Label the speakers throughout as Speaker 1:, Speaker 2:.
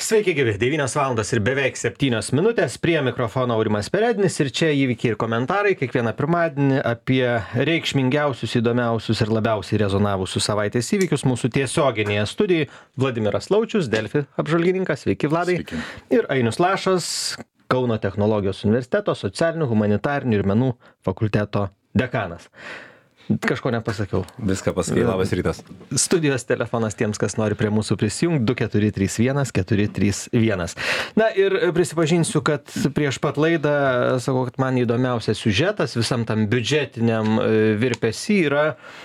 Speaker 1: Sveiki gyvi, 9 valandos ir beveik 7 minutės, prie mikrofono Aurimas Perednis ir čia įvykiai ir komentarai kiekvieną pirmadienį apie reikšmingiausius, įdomiausius ir labiausiai rezonavusius savaitės įvykius mūsų tiesioginėje studijoje. Vladimiras Laučius, Delfi apžvalgininkas, sveiki Vladai.
Speaker 2: Sveiki.
Speaker 1: Ir Ainius Lašas, Kauno technologijos universiteto socialinių, humanitarinių ir menų fakulteto dekanas. Kažko nepasakiau.
Speaker 2: Viską pasakai, labas rytas.
Speaker 1: Studijos telefonas tiems, kas nori prie mūsų prisijungti, 2431 431. Na ir prisipažinsiu, kad prieš pat laidą sakau, kad man įdomiausias siužetas visam tam biudžetiniam virpesy yra,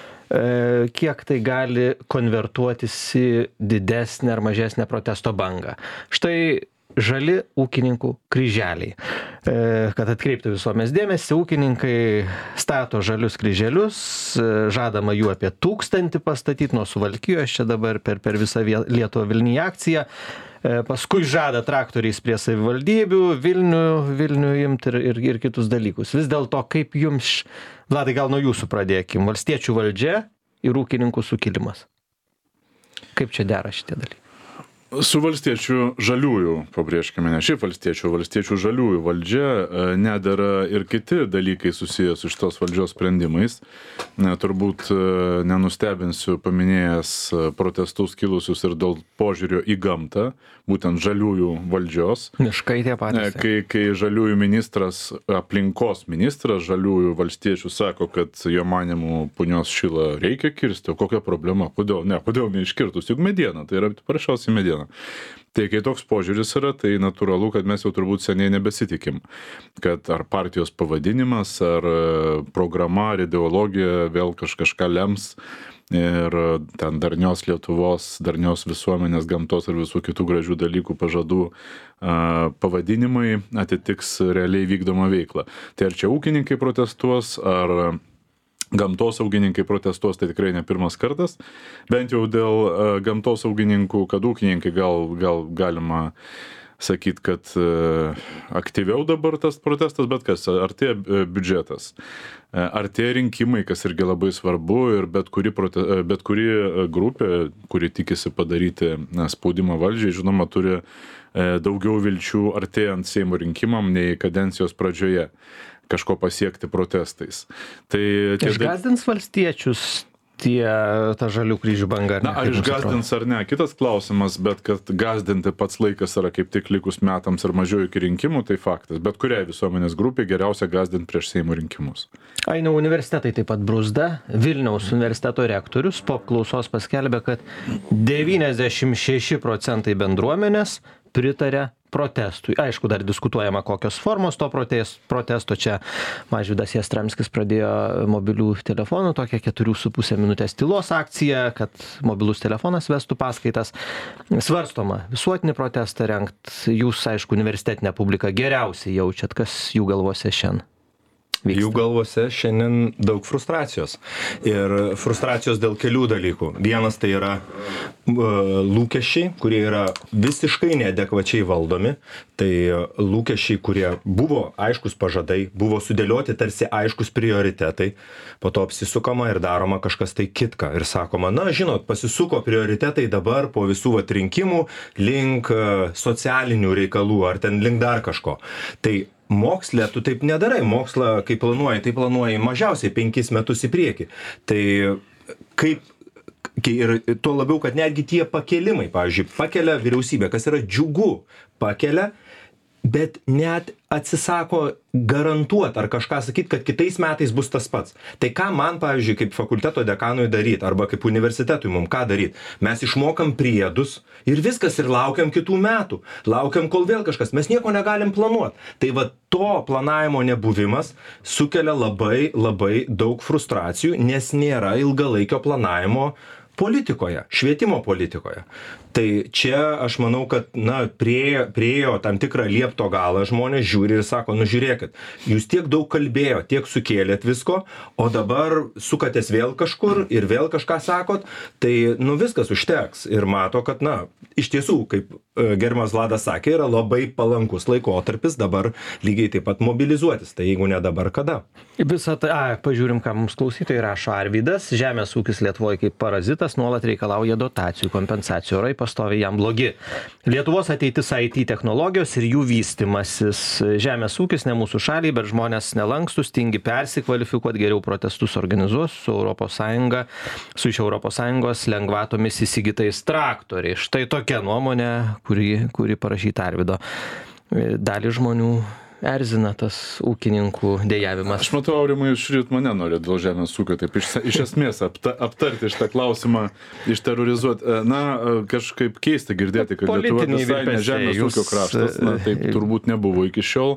Speaker 1: kiek tai gali konvertuotis į didesnę ar mažesnę protesto bangą. Štai žali ūkininkų kryželiai. Kad atkreiptų visuomenės dėmesį, ūkininkai stato žalius kryželius, žadama jų apie 1000 pastatyti nuo Suvalkijos, čia dabar per visą Lietuvą Vilniuje akciją. Paskui žada traktoriais prie savivaldybių, Vilnių imti ir kitus dalykus. Vis dėlto, kaip jums, Vladai, gal nuo jūsų pradėkim, valstiečių valdžia ir ūkininkų sukilimas. Kaip čia dera šitie dalykai?
Speaker 2: Su valstiečių žaliųjų, pabrėžkime, ne šiaip valstiečių žaliųjų valdžia nedera ir kiti dalykai susijęs su šitos valdžios sprendimais. Turbūt nenustebinsiu paminėjęs protestus kilusius ir dėl požiūrio į gamtą, būtent žaliųjų valdžios.
Speaker 1: Miškai tie patys.
Speaker 2: Kai žaliųjų ministras, aplinkos ministras žaliųjų valstiečių sako, kad jo manimų punios šilą reikia kirsti, o kokia problema? Kodėl neiškirtus? Juk mediena, tai yra parašiausiai mediena. Tai kai toks požiūris yra, tai natūralu, kad mes jau turbūt seniai nebesitikim, kad ar partijos pavadinimas, ar programa, ar ideologija vėl kažką lems ir ten darnios Lietuvos, darnios visuomenės, gamtos ir visų kitų gražių dalykų pažadų pavadinimai atitiks realiai vykdomą veiklą. Tai ar čia ūkininkai protestuos, ar gamtosaugininkai protestuos, tai tikrai ne pirmas kartas. Bent jau dėl gamtosaugininkų, kad ūkininkai gal galima sakyti, kad aktyviau dabar tas protestas, bet kas, artėja biudžetas, artėja rinkimai, kas irgi labai svarbu ir bet kuri grupė, kuri tikisi padaryti spaudimą valdžiai, žinoma, turi daugiau vilčių artėjant Seimo rinkimam nei kadencijos pradžioje kažko pasiekti protestais. Tai
Speaker 1: išgąsdins valstiečius ta žalių kryžių banga?
Speaker 2: Ar išgąsdins ar ne? Kitas klausimas, bet kad gąsdinti pats laikas yra kaip tik likus metams ar mažiau iki rinkimų, tai faktas. Bet kuriai visuomenės grupiai geriausia gąsdinti prieš Seimo rinkimus.
Speaker 1: Ainių universitetai taip pat bruzda. Vilniaus universiteto rektorius po apklausos paskelbė, kad 96% bendruomenės pritarė protestui. Aišku, dar diskutuojama, kokios formos to protesto. Čia Mažvydas Jastramskis pradėjo mobilių telefonų, tokią 4,5 minutės tylos akciją, kad mobilus telefonas vestų paskaitas. Svarstoma visuotinį protestą rengt. Jūs, aišku, universitetinę publiką geriausiai jaučiat, kas jų galvose šiandien vyksta?
Speaker 3: Jų galvose šiandien daug frustracijos. Ir frustracijos dėl kelių dalykų. Vienas tai yra lūkesčiai, kurie yra visiškai neadekvačiai valdomi. Tai lūkesčiai, kurie buvo aiškus pažadai, buvo sudėlioti tarsi aiškus prioritetai, po to apsisukama ir daroma kažkas tai kitka. Ir sakoma, na, žinot, pasisuko prioritetai dabar po visų rinkimų link socialinių reikalų ar ten link dar kažko. Tai moksle tu taip nedarai. Mokslą, kai planuoji, tai planuoji mažiausiai 5 metus į priekį. Tai ir tuo labiau, kad netgi tie pakelimai, pavyzdžiui, pakelia vyriausybė, kas yra džiugu, pakelia, bet net atsisako garantuoti ar kažką sakyti, kad kitais metais bus tas pats. Tai ką man, pavyzdžiui, kaip fakulteto dekanui daryti, arba kaip universitetui mums ką daryti? Mes išmokam priedus ir viskas ir laukiam kitų metų. Laukiam, kol vėl kažkas. Mes nieko negalim planuoti. Tai va to planavimo nebuvimas sukelia labai, labai daug frustracijų, nes nėra ilgalaikio planavimo politikoje, švietimo politikoje. Tai čia aš manau, kad priejo tam tikrą liepto galą žmonės žiūri ir sako, nu žiūrėkit, jūs tiek daug kalbėjo, tiek sukėlėt visko, o dabar sukatės vėl kažkur ir vėl kažką sakot, tai viskas užteks. Ir mato, kad iš tiesų, kaip gerbiamas Vladas sakė, yra labai palankus laikotarpis dabar lygiai taip pat mobilizuotis. Tai jeigu ne dabar, kada?
Speaker 1: Visą tai, pažiūrim, ką mums klausytojai rašo. Arvydas, žemės ūkis Lietuvoje kaip parazitas, elitas nuolat reikalauja dotacijų, kompensacijų, orai pastoviai jam blogi. Lietuvos ateitis IT technologijos ir jų vystimasis. Žemės ūkis ne mūsų šaliai, bet žmonės nelankstus, tingi persikvalifikuoti, geriau protestus organizuos su iš ES lengvatomis įsigytais traktoriais. Štai tokia nuomonė, kuri parašyta Arvydo. Dalį žmonių erzina tas ūkininkų dejavimas.
Speaker 2: Aš matau, Aurimai, šįryt mane nori dėl žemės ūkio, taip iš esmės aptarti šitą klausimą, išterrorizuoti. Na, kažkaip keista girdėti, kad Lietuva visai ne žemės ūkio kraštas, na, taip turbūt nebuvo iki šiol.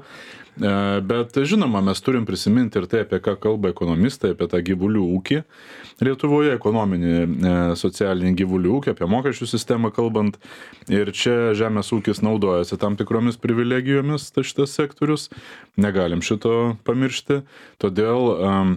Speaker 2: Bet žinoma, mes turim prisiminti ir tai, apie ką kalba ekonomistai, apie tą gyvulių ūkį Lietuvoje, ekonominį socialinį gyvulių ūkį, apie mokesčių sistemą kalbant. Ir čia žemės ūkis naudojasi tam tikromis privilegijomis, šitas sektorius. Negalim šito pamiršti. Todėl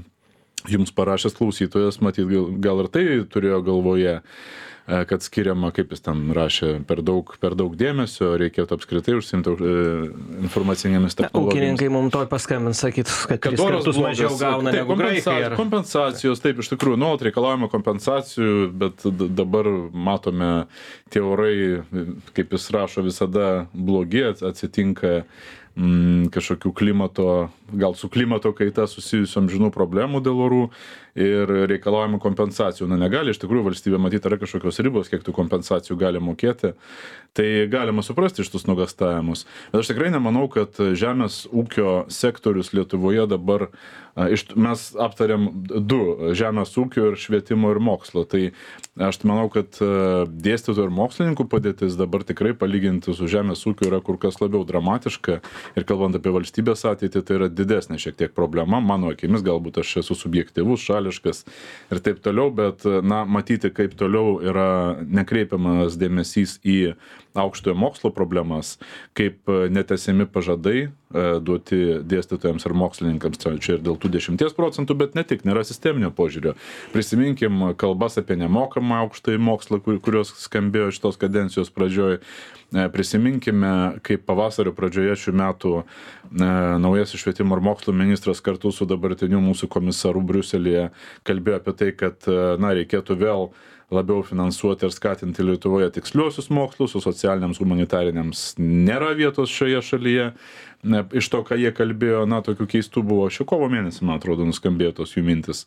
Speaker 2: jums parašęs klausytojas, matyt, gal ir tai turėjo galvoje, kad skiriama, kaip jis tam rašė, per daug dėmesio, reikėtų apskritai užsiimti informacinėmis technologijomis.
Speaker 1: Ūkininkai mums toj paskambins, sakyt, kad 3 kartus mažiau gauna negu graikai.
Speaker 2: Kompensacijos, taip, iš tikrųjų, nuolat reikalaujame kompensacijų, bet dabar matome, tie orai, kaip jis rašo, visada blogi, atsitinka kažkokių gal su klimato kaita susijusiom žinų problemų dėl orų ir reikalaujama kompensacijų. Na, negali, iš tikrųjų, valstybė matyti, yra kažkokios ribos, kiek tų kompensacijų gali mokėti. Tai galima suprasti šitus nuogąstavimus. Bet aš tikrai nemanau, kad žemės ūkio sektorius Lietuvoje dabar, mes aptariam 2, žemės ūkio ir švietimo ir mokslo. Tai aš manau, kad dėstytojų ir mokslininkų padėtis dabar tikrai palyginti su žemės ūkiu yra kur kas labiau dramatiška. Ir kalbant apie valstybės ateitį, tai yra didesnė šiek tiek problema. Mano akimis, galbūt aš esu subjektyvus, šališkas ir taip toliau, bet, na, matyti, kaip toliau yra nekreipiamas dėmesys į aukštojo mokslo problemas, kaip netesiami pažadai duoti dėstytojams ir mokslininkams, čia ir dėl tų 10%, bet ne tik, nėra sisteminio požiūrio. Prisiminkim kalbas apie nemokamą aukštąjį mokslą, kurios skambėjo šitos kadencijos pradžioje. Prisiminkime, kaip pavasario pradžioje šių metų naujasis švietimo ir mokslo ministras kartu su dabartiniu mūsų komisaru Briuselyje kalbėjo apie tai, kad, na, reikėtų vėl labiau finansuoti ir skatinti Lietuvoje tiksliuosius mokslus, o socialiniams humanitariniams nėra vietos šioje šalyje. Iš to, ką jie kalbėjo, na, tokių keistų buvo, kovo mėnesį, man atrodo, nuskambėjo tos jų mintis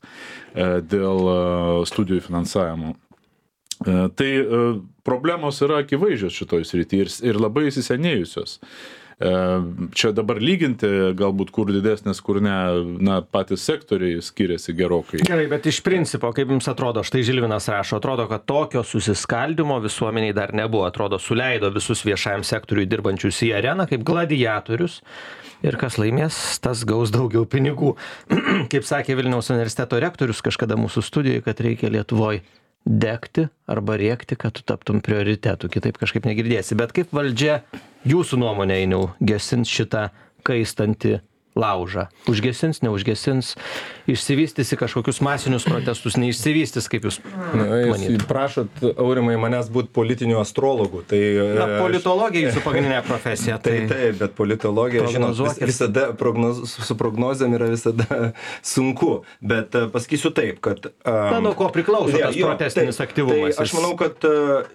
Speaker 2: dėl studijų finansavimo. Tai problemos yra akivaizdžios šitoj srity ir labai įsisenėjusios. Čia dabar lyginti, galbūt kur didesnės, kur ne, na, patys sektoriai skiriasi gerokai.
Speaker 1: Gerai, bet iš principo, kaip jums atrodo, štai Žilvinas rašo, atrodo, kad tokio susiskaldimo visuomeniai dar nebuvo, atrodo, suleido visus viešajam sektoriui dirbančius į areną kaip gladiatorius ir kas laimės, tas gaus daugiau pinigų. Kaip sakė Vilniaus universiteto rektorius kažkada mūsų studijoje, kad reikia Lietuvoje degti arba rėkti, kad tu taptum prioritetu, kitaip kažkaip negirdėsi. Bet kaip valdžia, jūsų nuomonė, Einiau, gesins šitą kaistantį laužą? Užgesins, neužgesins, išsivystys į kažkokius masinius protestus, neišsivystys, kaip jūs manytumėte?
Speaker 3: Prašot, Aurimai, manęs būti politiniu astrologu. Tai,
Speaker 1: na, politologija jūsų pagrindinė profesija.
Speaker 3: Taip, bet politologija, žinot, visada su prognozėm yra visada sunku. Bet pasakysiu taip, kad...
Speaker 1: Na, nuo ko priklauso tas protestinis aktyvumas?
Speaker 3: Tai aš manau, kad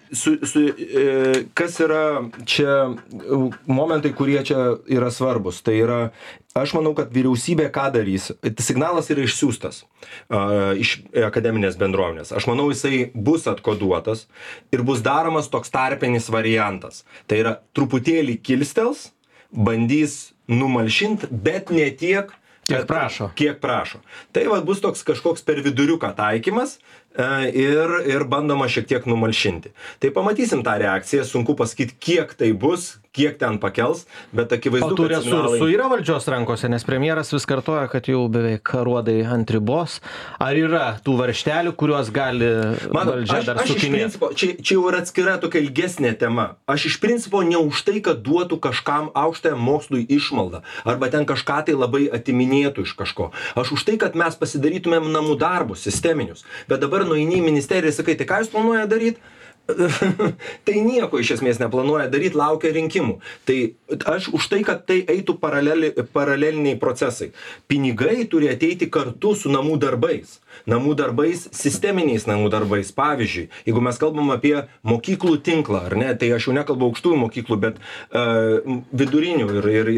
Speaker 3: kas yra čia momentai, kurie čia yra svarbus. Tai yra, aš manau, kad vyriausybė ką darys. Signalas yra išsiųstas iš akademinės bendruomenės. Aš manau, jisai bus atkoduotas ir bus daromas toks tarpinis variantas. Tai yra truputėlį kilstels, bandys numalšinti, bet ne tiek, kiek prašo. Tai va, bus toks kažkoks per viduriuką taikymas ir bandoma šiek tiek numalšinti. Tai pamatysim tą reakciją, sunku pasakyti, kiek tai bus, kiek ten pakels, bet akivaizdu,
Speaker 1: kad tų resursų yra valdžios rankose, nes premjeras vis kartoja, kad jau beveik aruodai ant ribos. Ar yra tų varžtelių, kuriuos gali valdžia dar sukinėti?
Speaker 3: Čia jau yra atskira tokia ilgesnė tema. Aš iš principo ne už tai, kad duotų kažkam aukštajam mokslui išmaldą, arba ten kažką tai labai atiminėtų iš kažko. Aš už tai, kad mes pasidarytumėm namų darbus sisteminius. Bet dabar nueini į ministeriją ir sakai, tai ką jūs planuoja daryti? tai nieko iš esmės neplanuoja daryt, laukia rinkimų. Tai aš už tai, kad tai eitų paraleliniai procesai. Pinigai turi ateiti kartu su namų darbais. Namų darbais, sisteminiais namų darbais. Pavyzdžiui, jeigu mes kalbam apie mokyklų tinklą, ar ne, tai aš jau nekalbu aukštųjų mokyklų, bet vidurinių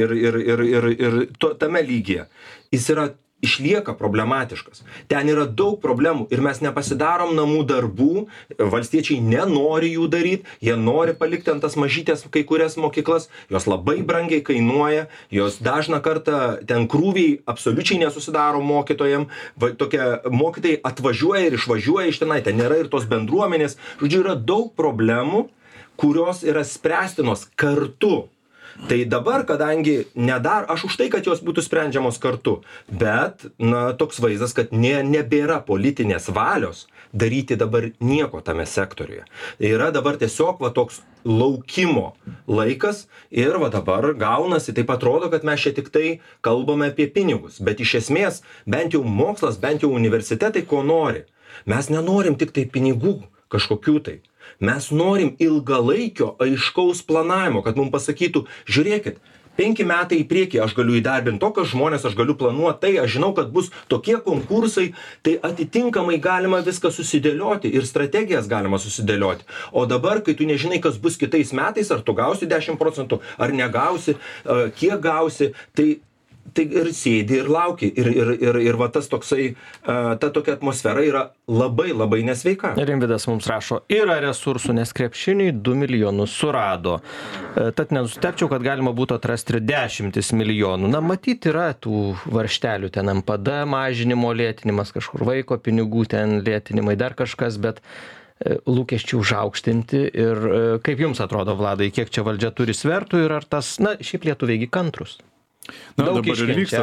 Speaker 3: ir tame lygyje. Jis išlieka problematiškas. Ten yra daug problemų ir mes nepasidarom namų darbų, valstiečiai nenori jų daryti, jie nori palikti ant tas mažytės kai kurias mokyklas, jos labai brangiai kainuoja, jos dažną kartą ten krūviai absoliučiai nesusidaro mokytojam, tokie mokytojai atvažiuoja ir išvažiuoja iš tenai, ten nėra ir tos bendruomenės, žodžiu, yra daug problemų, kurios yra spręstinos kartu. Tai dabar, kadangi aš už tai, kad jos būtų sprendžiamos kartu, bet, toks vaizdas, kad nebėra politinės valios daryti dabar nieko tame sektoriuje. Yra dabar tiesiog toks laukimo laikas ir dabar gaunasi, taip atrodo, kad mes čia tik tai kalbame apie pinigus, bet iš esmės, bent jau mokslas, bent jau universitetai ko nori. Mes nenorim tik tai pinigų kažkokių tai. Mes norim ilgalaikio aiškaus planavimo, kad mums pasakytų, žiūrėkit, 5 metai į priekį aš galiu įdarbinti tokius žmonės, aš galiu planuoti tai, aš žinau, kad bus tokie konkursai, tai atitinkamai galima viską susidėlioti ir strategijas galima susidėlioti. O dabar, kai tu nežinai, kas bus kitais metais, ar tu gausi 10%, ar negausi, kiek gausi, tai ir sėdi ir lauki. Ir tas toksai, ta tokia atmosfera yra labai, labai nesveika.
Speaker 1: Rimvydas mums rašo, yra resursų, nes krepšiniui 2 milijonus surado. Tad nenustepčiau, kad galima būtų atrasti ir 10 milijonų. Matyti yra tų varštelių, ten MPD mažinimo lėtinimas, kažkur vaiko pinigų ten lėtinimai, dar kažkas, bet lūkesčių užaukštinti. Ir kaip jums atrodo, Vladai, kiek čia valdžia turi svertų ir ar tas, šiaip lietuviai kantrus?
Speaker 2: Dabar ir vyksta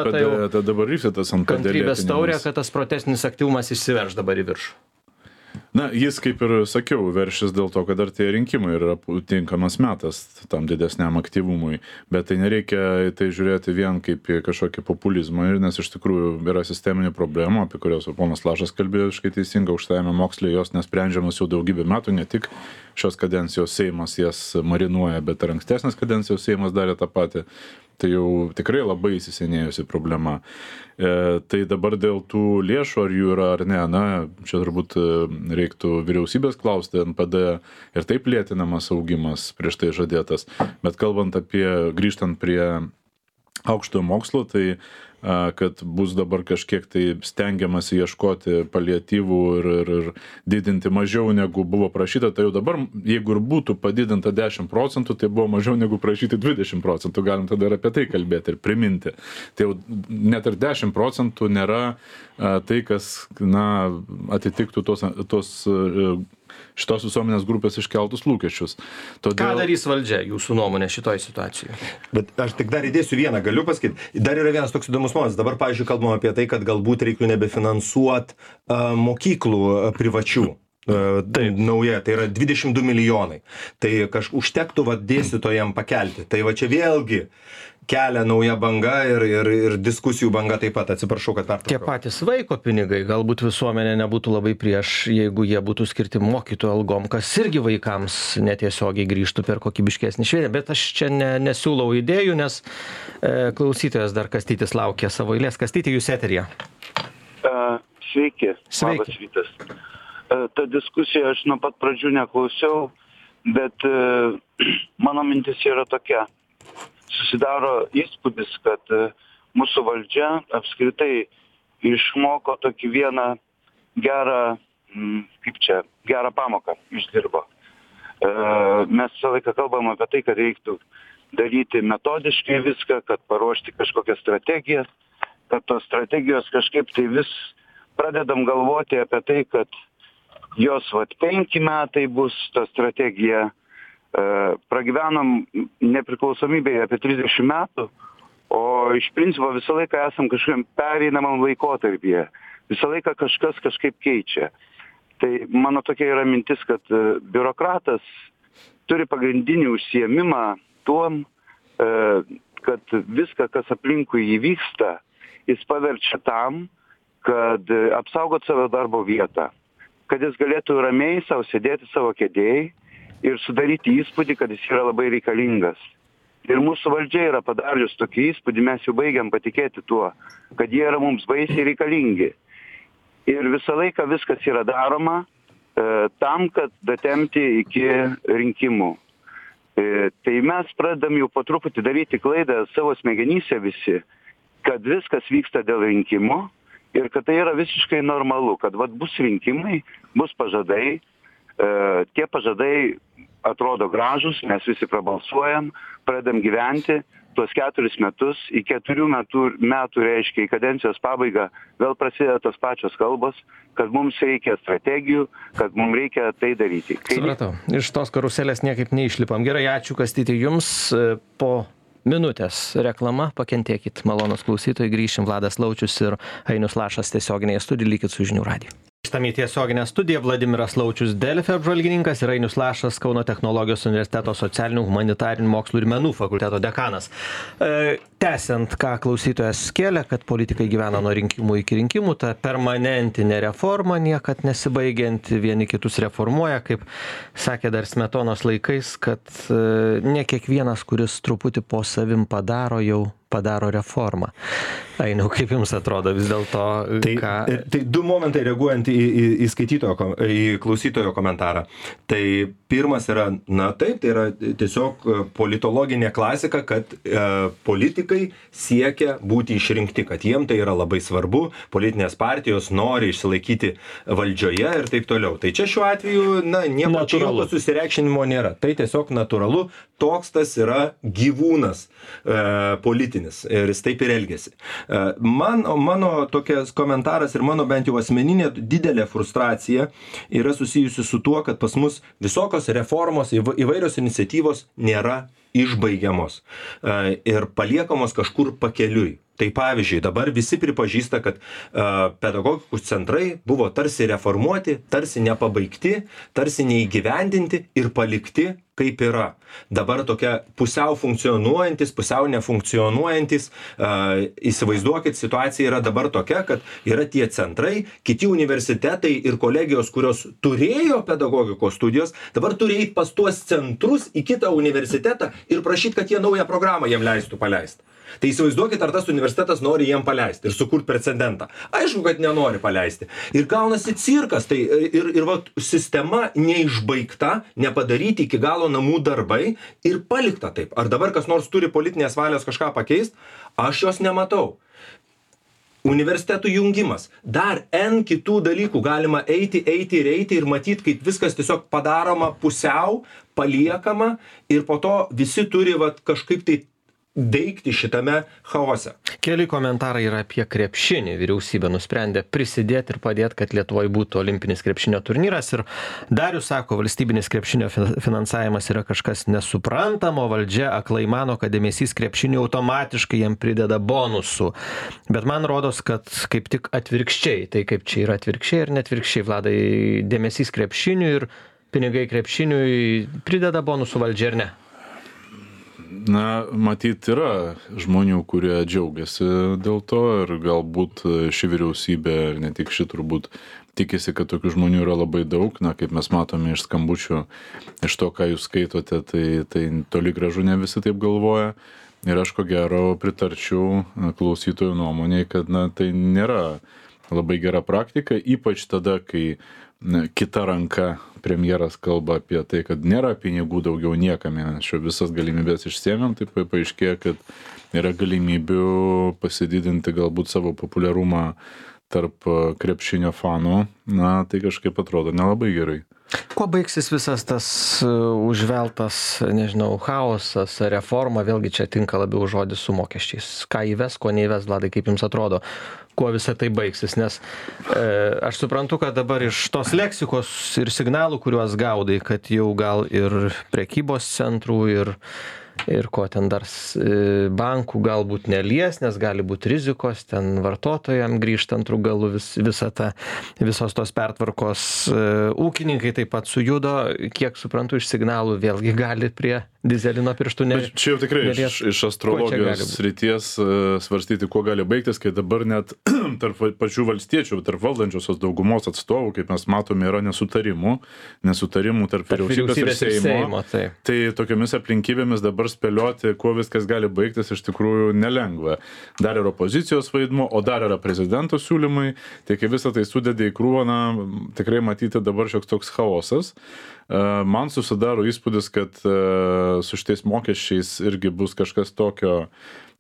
Speaker 2: tas NPD
Speaker 1: kantrybės taurė, kad tas protestinis aktyvumas išsiverš dabar į viršų.
Speaker 2: Jis, kaip ir sakiau, veršis dėl to, kad artėja rinkimai ir yra tinkamas metas tam didesniam aktyvumui. Bet tai nereikia tai žiūrėti vien kaip į kažkokį populizmą, nes iš tikrųjų yra sisteminė problema, apie kurios ponas Lašas kalbėjo, visiškai teisinga, aukštajame moksle jos nesprendžiamas jau daugybę metų, ne tik šios kadencijos Seimas jas marinuoja, bet ir ankstesnės kadencijos Seimas darė tą patį. Tai jau tikrai labai įsisenėjusi problema. Tai dabar dėl tų lėšų, ar jų yra ar ne, čia turbūt reiktų vyriausybės klausti, NPD ir taip lėtinamas augimas prieš tai žadėtas. Bet kalbant grįžtant prie aukštojo mokslo, tai kad bus dabar kažkiek tai stengiamasi ieškoti paliatyvų ir didinti mažiau negu buvo prašyta, tai jau dabar, jeigu ir būtų padidinta 10%, tai buvo mažiau negu prašyti 20%, galim tada ir apie tai kalbėti ir priminti. Tai jau net ir 10% nėra tai, kas atitiktų tos šitos visuomenės grupės iškeltus lūkesčius.
Speaker 1: Ką darys valdžia, jūsų nuomonė, šitoj situacijoje?
Speaker 3: Bet aš tik dar įdėsiu vieną, galiu pasakyti. Dar yra vienas toks įdomus momentas. Dabar, pavyzdžiui, kalbam apie tai, kad galbūt reiktų nebefinansuoti mokyklų privačių. Nauja, tai yra 22 milijonai. Tai užtektų dėstytojam pakelti. Tai čia vėlgi kelia nauja banga ir diskusijų banga taip pat. Atsiprašau, kad pertraukiau.
Speaker 1: Tie patys vaiko pinigai, galbūt visuomenė nebūtų labai prieš, jeigu jie būtų skirti mokytojų algom, kas irgi vaikams netiesiogiai grįžtų per kokybiškesnį švietimą. Bet aš čia nesiūlau idėjų, nes klausytojas dar Kastytis laukia savo eilės. Kastyti, jūs eteryje.
Speaker 4: Sveiki. Labas rytas. Ta diskusija aš nuo pat pradžių neklausiau, bet mano mintis yra tokia. Susidaro įspūdis, kad mūsų valdžia apskritai išmoko tokį vieną gerą pamoką išdirbo. Mes visą laiką kalbam apie tai, kad reiktų daryti metodiškai viską, kad paruošti kažkokias strategijas, kad tos strategijos kažkaip tai vis pradedam galvoti apie tai, kad jos 5 metai bus ta strategija. Pragyvenom nepriklausomybėje apie 30 metų, o iš principo visą laiką esam kažkokiam pereinamam laikotarpyje. Visą laiką kažkas kažkaip keičia. Tai mano tokia yra mintis, kad biurokratas turi pagrindinį užsiėmimą tuom, kad viską, kas aplinkui įvyksta, jis paverčia tam, kad apsaugot savo darbo vietą, kad jis galėtų ramiai savo sėdėti savo kėdėj ir sudaryti įspūdį, kad jis yra labai reikalingas. Ir mūsų valdžia yra padarius tokį įspūdį, mes jau baigiam patikėti tuo, kad jie yra mums baisiai reikalingi. Ir visą laiką viskas yra daroma tam, kad datemti iki rinkimų. Tai mes pradedam jau po truputį daryti klaidą savo smegenyse visi, kad viskas vyksta dėl rinkimų ir kad tai yra visiškai normalu, kad vat bus rinkimai, bus pažadai, tie pažadai atrodo gražus, mes visi prabalsuojam, pradedam gyventi tuos 4 metus, į 4 metų reiškia į kadencijos pabaigą vėl prasideda tos pačios kalbos, kad mums reikia strategijų, kad mums reikia tai daryti.
Speaker 1: Supratau, iš tos karuselės niekaip neišlipam. Gerai, ačiū Kastyti jums. Po minutės reklama, pakentėkit, malonus klausytojai, grįšim. Vladas Laučius ir Ainius Lašas tiesioginėje studijoje, likit su žinių radiju. Grįžtame į tiesioginę studiją. Vladimiras Laučius, Delfi apžvalgininkas, ir Ainius Lašas, Kauno technologijos universiteto socialinių, humanitarinių mokslų ir menų fakulteto dekanas. Tęsiant, ką klausytojas kėlė, kad politikai gyvena nuo rinkimų iki rinkimų, ta permanentinė reforma niekad nesibaigianti, vieni kitus reformuoja, kaip sakė dar Smetonos laikais, kad ne kiekvienas, kuris truputį po savim padaro, jau padaro reformą. Ainiau, kaip jums atrodo vis dėlto?
Speaker 3: Tai du momentai reaguojant į klausytojo komentarą. Tai pirmas yra, na taip, tai yra tiesiog politologinė klasika, kad politikai siekia būti išrinkti, kad jiem tai yra labai svarbu, politinės partijos nori išsilaikyti valdžioje ir taip toliau. Tai čia šiuo atveju, na, nieko čia jokio susireikšinimo nėra. Tai tiesiog natūralu, toks tas yra gyvūnas politinis ir jis taip ir elgiasi. Mano tokias komentaras ir mano bent jau asmeninė didelė frustracija yra susijusi su tuo, kad pas mus visokios reformos, įvairios iniciatyvos nėra išbaigiamos ir paliekamos kažkur pakeliui. Tai pavyzdžiui, dabar visi pripažįsta, kad pedagogikos centrai buvo tarsi reformuoti, tarsi nepabaigti, tarsi neįgyvendinti ir palikti kaip yra. Dabar tokia pusiau funkcionuojantis, pusiau nefunkcionuojantis. Įsivaizduokit, situacija yra dabar tokia, kad yra tie centrai, kiti universitetai ir kolegijos, kurios turėjo pedagogikos studijos, dabar turi eiti pas tuos centrus į kitą universitetą ir prašyti, kad jie naują programą jiem leistų paleisti. Tai įsivaizduokit, ar tas universitetas nori jiem paleisti ir sukurti precedentą. Aišku, kad nenori paleisti. Ir gaunasi cirkas, tai ir va, sistema neišbaigta, nepadaryti iki galo namų darbai ir palikta taip. Ar dabar kas nors turi politinės valios kažką pakeisti? Aš jos nematau. Universitetų jungimas. Dar N kitų dalykų galima eiti ir matyti, kaip viskas tiesiog padaroma pusiau, paliekama ir po to visi turi kažkaip tai veikti šitame chaose.
Speaker 1: Keli komentarai yra apie krepšinį. Vyriausybė nusprendė prisidėti ir padėti, kad Lietuvoje būtų olimpinis krepšinio turnyras. Ir Darius sako, valstybinis krepšinio finansavimas yra kažkas nesuprantamo, valdžia aklai mano, kad dėmesys krepšiniui automatiškai jam prideda bonusų. Bet man rodos, kad kaip tik atvirkščiai. Tai kaip čia yra atvirkščiai ir netvirkščiai, Vladai, dėmesys krepšiniui ir pinigai krepšiniui prideda bonusų valdžia ir ne?
Speaker 2: Na, matyt, yra žmonių, kurie džiaugiasi dėl to ir galbūt ši vyriausybė, ir ne tik ši turbūt, tikisi, kad tokių žmonių yra labai daug. Na, kaip mes matome iš skambučių, iš to, ką jūs skaitote, tai toli gražu ne visi taip galvoja. Ir aš ko gero pritarčiau klausytojų nuomonėj, kad tai nėra labai gera praktika, ypač tada, kai kita ranka premjeras kalba apie tai, kad nėra pinigų daugiau niekam, šio visas galimybės išsėmėm, taip paaiškėja, kad yra galimybių pasididinti galbūt savo populiarumą tarp krepšinio fanų, na, tai kažkaip atrodo nelabai gerai.
Speaker 1: Kuo baigsis visas tas užveltas, nežinau, chaosas, reforma, vėlgi čia tinka labiau žodis su mokesčiais. Ką įves, ko neįves, Vladai, kaip jums atrodo, kuo visą tai baigsis? Nes aš suprantu, kad dabar iš tos leksikos ir signalų, kuriuos gaudai, kad jau gal ir prekybos centrų ir ko ten dar bankų galbūt nelies, nes gali būti rizikos, ten vartotojams grįžtant galų visos tos pertvarkos, ūkininkai taip pat sujudo, kiek suprantu iš signalų, vėlgi gali prie dyzelino pirštų
Speaker 2: Čia jau tikrai iš astrologijos srities svarstyti, kuo gali baigtis, kai dabar net tarp pačių valstiečių, tarp valdančiosios daugumos atstovų, kaip mes matome, yra nesutarimų tarp vyriausybės ir Seimo. Tai tokiamis aplinkybėmis dabar spėlioti, kuo viskas gali baigtis, iš tikrųjų nelengva. Dar yra opozicijos vaidmuo, o dar yra prezidento siūlymai, tai kai visą tai sudedė į krūvą, tikrai matyti dabar šioks toks chaosas. Man susidaro įspūdis, kad su šitais mokesčiais irgi bus kažkas tokio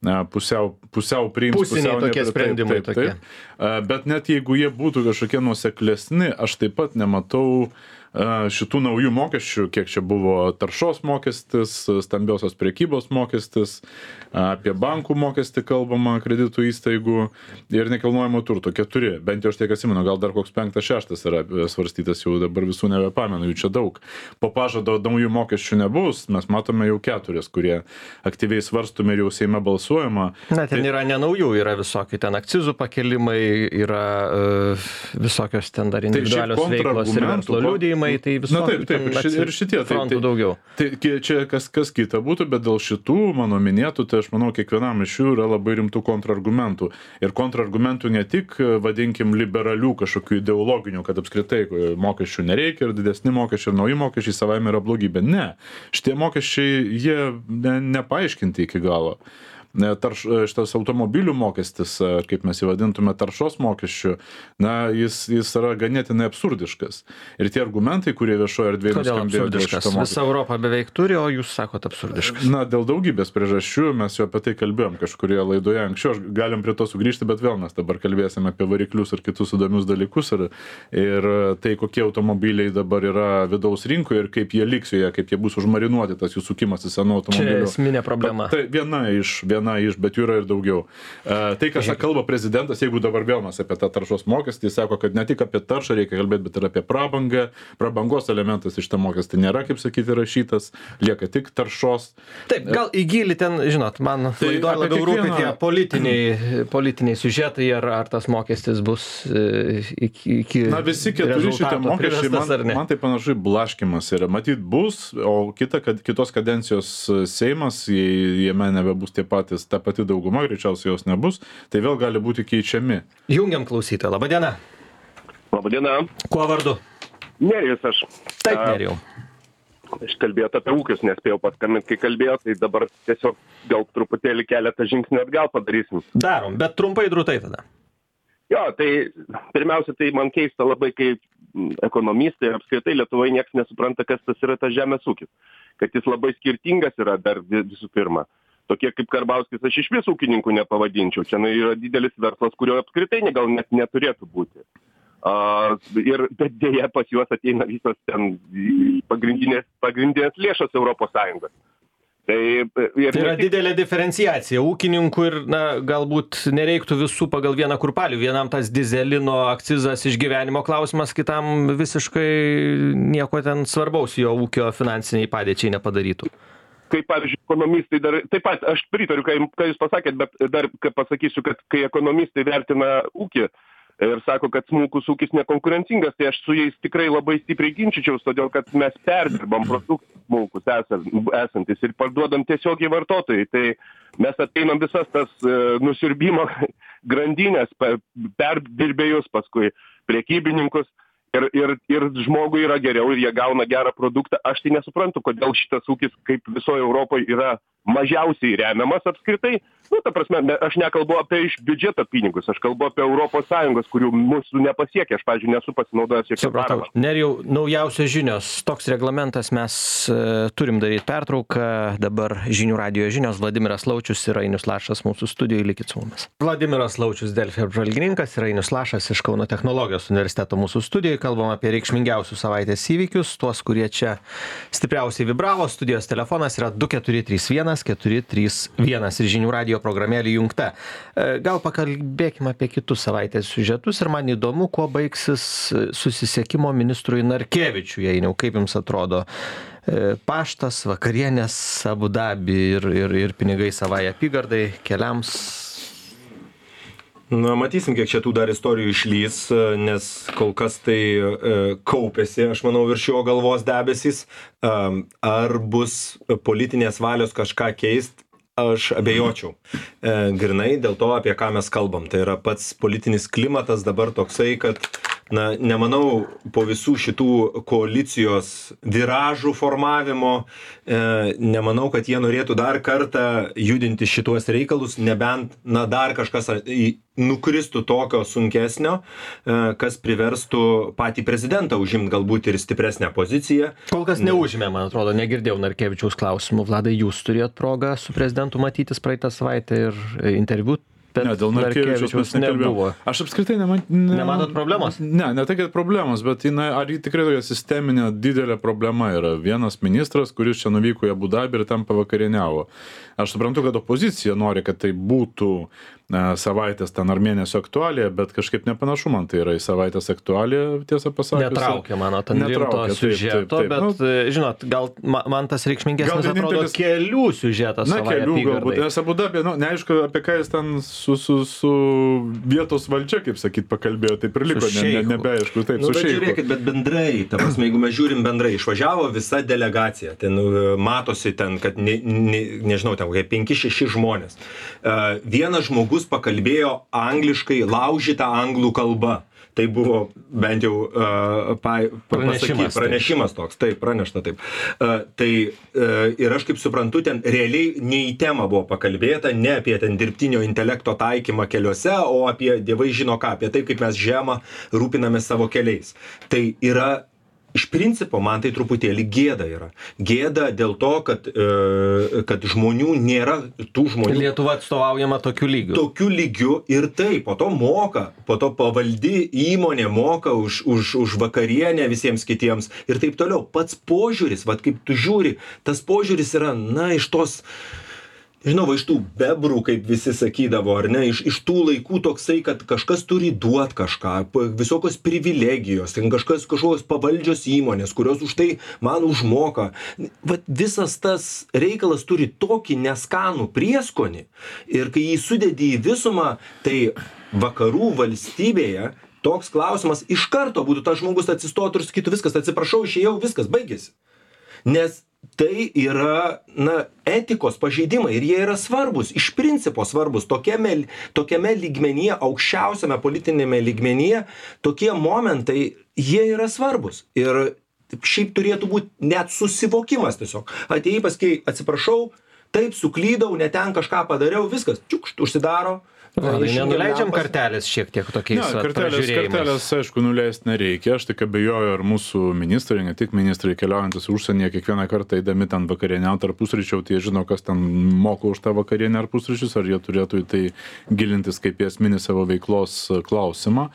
Speaker 2: pusiau priims,
Speaker 1: pusiniai tokie sprendimai.
Speaker 2: Taip. Bet net jeigu jie būtų kažkokie nuoseklesni, aš taip pat nematau šitų naujų mokesčių, kiek čia buvo taršos mokestis, stambiosios prekybos mokestis, apie bankų mokestį kalbama, kreditų įstaigų ir nekilnojamo turto 4, bent jau aš tiek atsimenu, gal dar koks 5-6 yra svarstytas, jau dabar visų nebepamenu, jų čia daug. Po pažado naujų mokesčių nebus, mes matome jau 4, kurie aktyviai svarstomi ir jau Seime balsuojama.
Speaker 1: Ten yra ne naujų, yra visokių ten akcizų pakelimai, yra visokios ten dar individualios veiklos ir verslo liudijimai. Tai
Speaker 2: ir šitie
Speaker 1: frontų daugiau.
Speaker 2: Tai čia kas kita būtų, bet dėl šitų mano minėtų, tai aš manau, kiekvienam iš jų yra labai rimtų kontrargumentų. Ir kontrargumentų ne tik, vadinkim, liberalių kažkokių ideologinių, kad apskritai mokesčių nereikia ir didesni mokesčiai ir nauji mokesčiai savaime yra blogybė. Ne. Šitie mokesčiai, jie nepaaiškinti iki galo. Šitas automobilių mokestis, kaip mes jį vadintume, taršos mokesčių, jis yra ganėtinai absurdiškas. Ir tie argumentai, kurie viešoje erdvėje nuskambėjo dėl šito mokesčio.
Speaker 1: Visa Europa beveik turi, o jūs sakot absurdiškas.
Speaker 2: Dėl daugybės priežasčių, mes jau apie tai kalbėjom kažkurioje laidoje anksčiau, galim prie to sugrįžti, bet vėl mes dabar kalbėsime apie variklius ir kitus įdomius dalykus ir tai, kokie automobiliai dabar yra vidaus rinkoje ir kaip jie liks joje, kaip jie bus užmarinuoti, tas jų sukimas į senų automobilių.
Speaker 1: Čia esminė problema.
Speaker 2: Tai viena iš, bet jų yra ir daugiau. Tai, ką kalba prezidentas, jeigu dabar vėl mes apie tą taršos mokestį, jis sako, kad ne tik apie taršą reikia kalbėti, bet ir apie prabangą. Prabangos elementas iš tą mokestį nėra, kaip sakyti, rašytas, lieka tik taršos.
Speaker 1: Taip, gal į gilį ten, žinot, man laidoje labiau rūpi tie politiniai siužetai, ar tas mokestis bus iki
Speaker 2: visi 4 šitie mokesčiai, man tai panašu blaškimas yra. Matyt bus, o kitos kadencijos Seimas, jame nebebus tie patys, ta pati dauguma, greičiausiai jos nebus, tai vėl gali būti keičiami.
Speaker 1: Jungiam klausytoją. Labadiena.
Speaker 5: Labadiena.
Speaker 1: Kuo vardu?
Speaker 5: Nerijus aš.
Speaker 1: Taip, Nerijau.
Speaker 5: Aš kalbėjau apie ūkius, nespėjau paskambinti, kai kalbėjau, tai dabar tiesiog gal truputėlį keletą žingsnių atgal padarysim.
Speaker 1: Darom, bet trumpai drūtai tada.
Speaker 5: Jo, tai pirmiausia, tai man keista labai, kaip ekonomistai ir apskritai Lietuvoje niekas nesupranta, kas tas yra tas žemės ūkis. Kad jis labai skirtingas yra dar visų pirma. Tokie kaip Karbauskis, aš iš visų ūkininkų nepavadinčiau. Čia yra didelis verslas, kurio apskritai gal net neturėtų būti. Bet dėja pas juos ateina visos ten pagrindinės lėšos Europos Sąjungos. Tai
Speaker 1: yra didelė diferenciacija ūkininkų ir galbūt nereiktų visų pagal vieną kurpalių. Vienam tas dyzelino akcizas išgyvenimo klausimas, kitam visiškai nieko ten svarbaus jo ūkio finansiniai padėčiai nepadarytų.
Speaker 5: Kaip, pavyzdžiui, ekonomistai dar, taip pat aš pritariu, ką jūs pasakėt, bet dar pasakysiu, kad kai ekonomistai vertina ūkį ir sako, kad smulkus ūkis nekonkurencingas, tai aš su jais tikrai labai stipriai ginčyčiaus, todėl kad mes perdirbam produktus smulkus esantis ir parduodam tiesiogiai vartotojai. Tai mes ateinam visas tas nusiurbimo grandinės, perdirbėjus, paskui prekybininkus. Ir žmogui yra geriau ir jie gauna gerą produktą. Aš tai nesuprantu, kodėl šitas ūkis kaip visoje Europoje yra mažiausiai remiamas apskritai. Ta prasme, aš nekalbu apie iš biudžeto pinigus, aš kalbu apie ES, kurių mūsų nepasiekia. Aš, pavyzdžiui, nesu pasinaudojęs jokią paramą.
Speaker 1: Nerijau, naujausios žinios. Toks reglamentas, mes turim daryti pertrauką. Dabar žinių radijo žinios. Vladimiras Laučius ir Ainius Lašas mūsų studijoje. Likit su mumis. Vladimiras Laučius, Delfi apžvalgininkas, ir Ainius Lašas iš Kauno technologijos universiteto mūsų studijoje. Kalbam apie reikšmingiausius savaitės įvykius, tuos, kurie čia stipriausiai vibravo. Studijos telefonas yra 2431 431 ir žinių radijo programėlė jungta. Gal pakalbėkime apie kitus savaitės siužetus ir man įdomu, kuo baigsis susisiekimo ministrui Narkevičiui. Jainiau, kaip jums atrodo? Paštas, vakarienės, Abu Dabi ir pinigai savai apygardai keliams.
Speaker 3: Na, matysim, kiek čia tų dar istorijų išlys, nes kol kas tai kaupėsi, aš manau, virš jo galvos debesys. Ar bus politinės valios kažką keist? Aš abejočiau. Grinai dėl to, apie ką mes kalbam. Tai yra pats politinis klimatas dabar toksai, kad na, nemanau, po visų šitų koalicijos viražų formavimo, nemanau, kad jie norėtų dar kartą judinti šituos reikalus, nebent, na, dar kažkas nukristų tokio sunkesnio, kas priverstų patį prezidentą užimti galbūt ir stipresnę poziciją.
Speaker 1: Kol kas neužimė, man atrodo, negirdėjau Narkevičiaus klausimų. Vladai, jūs turėjot progą su prezidentu matytis praeitą savaitę ir interviu.
Speaker 2: Ne, dėl Narkevičiaus mes nekalbėjome. Aš apskritai
Speaker 1: nematot problemos?
Speaker 2: Ne tai, kad problemos, bet ar jį tikrai tokia sisteminė didelė problema yra. Vienas ministras, kuris čia nuvyko į Abu Dabį ir tam pavakarieniavo. Aš suprantu, kad opozicija nori, kad tai būtų savaitės ten ar mėnesio aktualija, bet kažkaip nepanašu man tai yra į savaitės aktualija, tiesą pasakius.
Speaker 1: Netraukia mano ten rimto siužeto, bet, žinot, gal man tas reikšmingesnis atrodo kelių siužetas savai apygardai.
Speaker 2: Galbūt, nes Abu Dabį, neaišku, apie ką jis ten su vietos valdžia, kaip sakyt, pakalbėjo, taip ir liko, nebeaišku, taip, su šeiku.
Speaker 3: Žiūrėkit, bet bendrai, ta prasme, jeigu mes žiūrim bendrai, išvažiavo visa delegacija, ten matosi ten, kad nežinau, ten kokie 5-6 žmonės. Vienas žmogus pakalbėjo angliškai, laužytą anglų kalbą. Tai buvo bent jau pranešimas toks, taip, pranešta taip. Ir aš kaip suprantu, ten realiai ne į temą buvo pakalbėta, ne apie ten dirbtinio intelekto taikymą keliuose, o apie dievai žino ką, apie tai, kaip mes žiemą rūpiname savo keliais. Tai yra iš principo man tai truputėlį gėda yra. Gėda dėl to, kad žmonių nėra, tų žmonių.
Speaker 1: Lietuva atstovaujama tokiu lygiu.
Speaker 3: Tokiu lygiu ir tai, po to moka, po to pavaldi įmonė moka už vakarienę visiems kitiems ir taip toliau. Pats požiūris, vat kaip tu žiūri, tas požiūris yra, na, iš tos, žinau, iš tų bebrų, kaip visi sakydavo, ar ne, iš tų laikų toksai, kad kažkas turi duot kažką, visokios privilegijos, ten kažkokios pavaldžios įmonės, kurios už tai man užmoka. Vat visas tas reikalas turi tokį neskanų prieskonį ir kai jį sudedi į visumą, tai vakarų valstybėje toks klausimas iš karto būtų tas žmogus atsistotų ir sakytų viskas, atsiprašau, išėjau, viskas, baigėsi. Nes tai yra, na, etikos pažeidimai ir jie yra svarbus, iš principo svarbus, tokiame lygmenyje, aukščiausiame politinėme lygmenyje, tokie momentai, jie yra svarbus. Ir šiaip turėtų būti net susivokimas tiesiog. Atėjai paskui, atsiprašau, taip, suklydau, ne ten kažką padariau, viskas, čiukšt, užsidaro.
Speaker 1: Nenuleidžiam kartelės šiek tiek tokiais pražiūrėjimais.
Speaker 2: Kartelės, aišku, nuleisti nereikia. Aš tik abejoju, ar mūsų ministrai, ne tik ministrai keliaujantis užsienyje, kiekvieną kartą eidami ten vakarieniauti ar pusryčiau, tai jie žino, kas ten moka už tą vakarienę ar pusryčius, ar jie turėtų į tai gilintis kaip į esminį savo veiklos klausimą.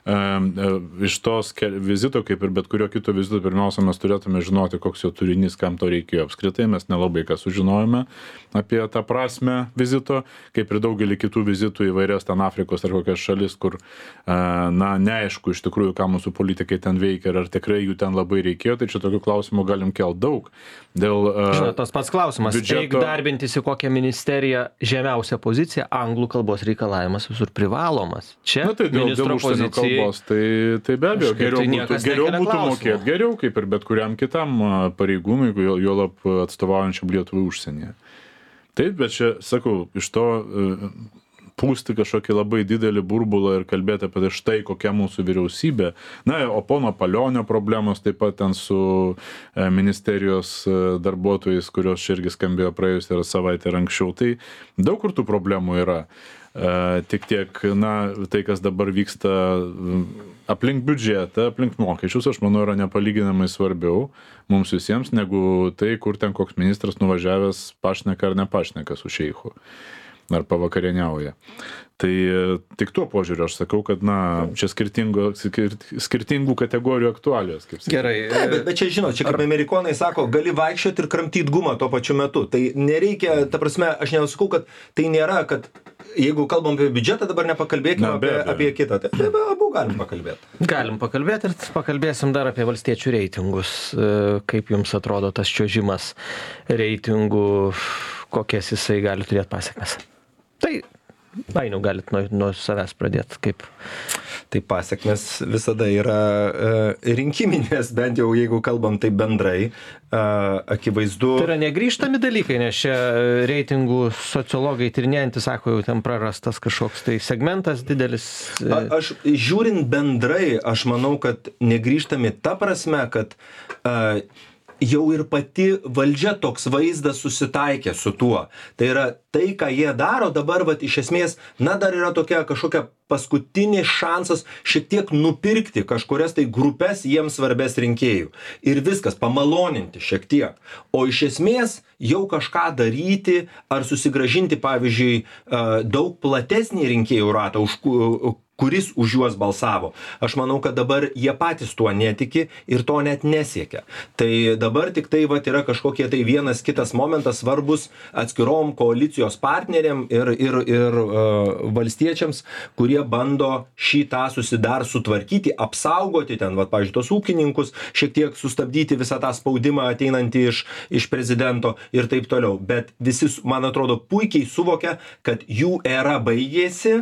Speaker 2: Iš tos vizito, kaip ir bet kurio kito vizito, pirmiausia, mes turėtume žinoti, koks jo turinys, kam to reikėjo. Apskritai mes nelabai ką sužinojome apie tą prasme vizito, kaip ir daugelį kitų vizitų įvairias ten Afrikos ar kokias šalis, kur, na, neaišku iš tikrųjų, ką mūsų politikai ten veikia ir ar tikrai jų ten labai reikėjo, tai čia tokių klausimų galim kelt daug.
Speaker 1: Žinot, tas pats klausimas, jeigu darbintis į kokią ministeriją žemiausią poziciją, anglų kalbos reikalavimas visur privalomas. Čia ministro pozicija.
Speaker 2: Tai be abejo, geriau būtų mokėti, geriau kaip ir bet kuriam kitam pareigūnui, juolab atstovaujančiam Lietuvai užsienyje. Taip, bet čia, sakau, iš to pūsti kažkokį labai didelį burbulą ir kalbėti apie tai štai kokia mūsų vyriausybė. Na, o pono Palionio problemos taip pat ten su ministerijos darbuotojais, kurios čia irgi skambėjo praėjusią savaitę ir anksčiau. Tai daug kur tų problemų yra. Tik tiek, na, tai, kas dabar vyksta aplink biudžetą, aplink mokesčius, aš manau, yra nepalyginamai svarbiau mums visiems, negu tai, kur ten koks ministras nuvažiavęs pašneka ar nepašneka su šeichu ar pavakarieniauja. Tai tik tuo požiūriu aš sakau, kad, na, čia skirtingų kategorijų aktualijos, kaip sakyti.
Speaker 3: Gerai, bet čia, žinot, čia kaip amerikonai sako, gali vaikščioti ir kramtyti gumą tuo pačiu metu. Tai nereikia, ta prasme, aš nesakau, kad tai nėra, kad jeigu kalbam apie biudžetą, dabar nepakalbėkime apie kitą. Tai abu galim pakalbėti.
Speaker 1: Galim pakalbėti ir pakalbėsim dar apie valstiečių reitingus. Kaip jums atrodo tas čiuožimas reitingų, kokias jisai gali turėti pasekmes? Tai Ainiau, galit nuo savęs pradėti, kaip.
Speaker 3: Tai pasiekmes visada yra rinkiminės, bent jau jeigu kalbam taip bendrai, akivaizdu.
Speaker 1: Tai yra negrįžtami dalykai, nes čia reitingų sociologai tyrinėjantys sako, jau ten prarastas kažkoks tai segmentas didelis.
Speaker 3: Aš žiūrint bendrai, aš manau, kad negrįžtami ta prasme, kad jau ir pati valdžia toks vaizdas susitaikė su tuo. Tai yra tai, ką jie daro dabar, vat, iš esmės, dar yra tokia kažkokia paskutinis šansas šiek tiek nupirkti kažkurias tai grupės jiems svarbės rinkėjų. Ir viskas, pamaloninti šiek tiek. O iš esmės jau kažką daryti ar susigrąžinti, pavyzdžiui, daug platesnį rinkėjų ratą, kuris už juos balsavo. Aš manau, kad dabar jie patys tuo netiki ir to net nesiekia. Tai dabar tik tai vat, yra kažkokie tai vienas kitas momentas svarbus atskirom koalicijos partneriam ir valstiečiams, kurie bando šitą susidar sutvarkyti, apsaugoti ten, vat, pavyzdžiui, tos ūkininkus, šiek tiek sustabdyti visą tą spaudimą ateinantį iš prezidento ir taip toliau. Bet visi, man atrodo, puikiai suvokia, kad jų era baigėsi,